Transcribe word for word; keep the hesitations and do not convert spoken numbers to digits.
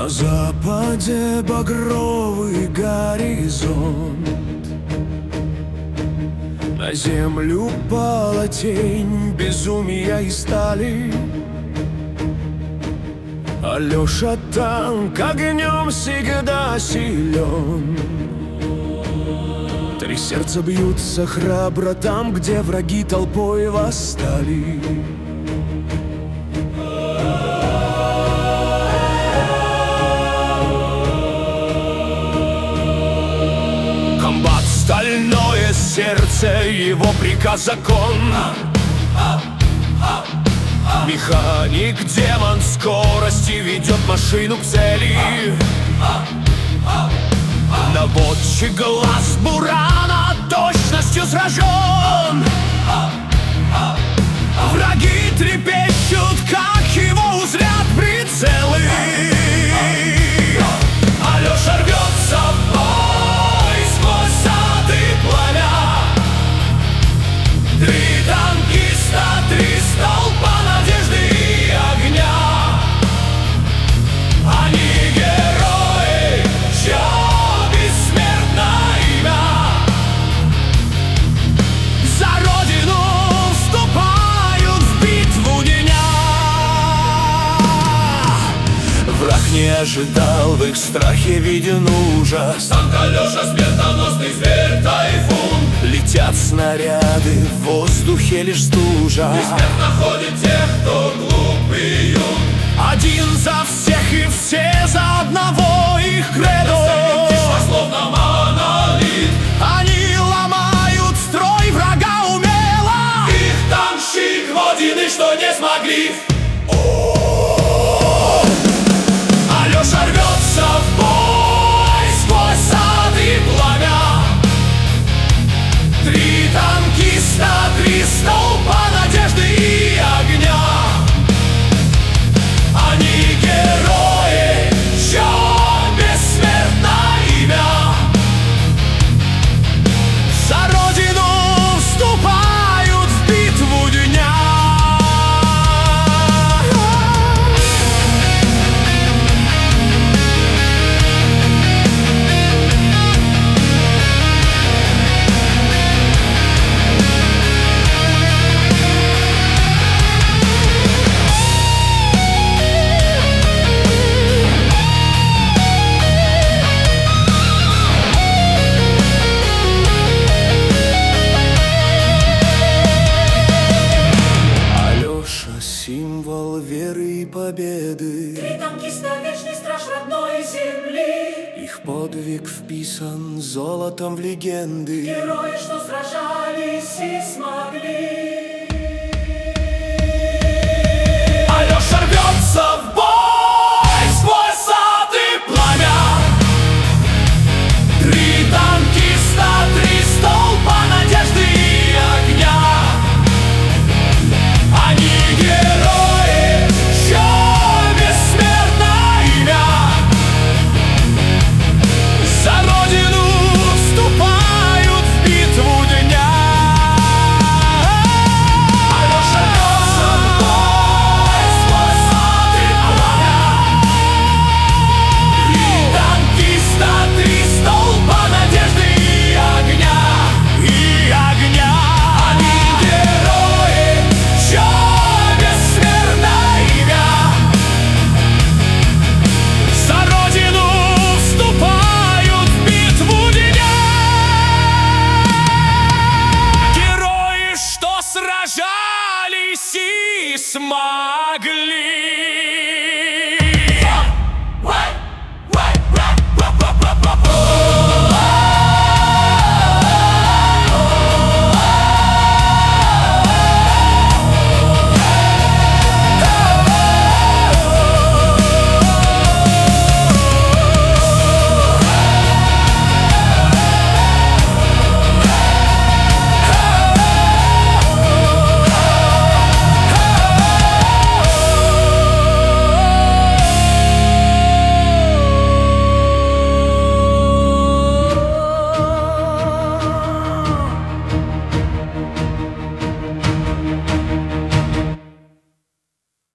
На западе багровый горизонт, на землю пала тень безумия и стали. Алеша танк огнем всегда силен. Три сердца бьются храбро там, где враги толпой восстали. Комбат — стальное сердце, его приказ — закон. Механик, демон скорости, ведет машину к цели. Наводчик, глаз бурана, точностью сражен. Враги трепещут, как его узрят прицелы. Алеша рвется в бой сквозь сад и пламя. Три танкиста, три столпа надежды и огня. Они герои, чье бессмертное имя. За родину вступают в битву дня. Враг не ожидал, в их страхе виден ужас. Танк Алеша, смертоносный зверь, тайфун. Летят снаряды, в воздухе лишь стужа. Бессмертно ходит тех, кто глуп и юн. Один за всех и все за одного, их кредо. Тишина словно монолит. Они ломают строй врага умело. Их танкщик воины, что не смогли. Алеша рвется в бой сквозь сад и пламя. Три танкиста, три столпа надежды и огня. Они герои, чье бессмертное имя. За родину вступают в битву дня. Символ веры и победы. Три танкиста, вечный страж родной земли. Их подвиг вписан золотом в легенды. Герои, что сражались и смогли. Алеша рвется в бой сквозь сад и пламя. Три танкиста, три столпа надежды и огня. Они герои, чье бессмертное имя. За родину вступают в битву дня. Алеша рвется в бой сквозь сад и пламя. Три танкиста, три столпа надежды и огня. И огня. Они герои, чье бессмертное имя. За родину вступают в битву дня. Герои, что сражались и смогли.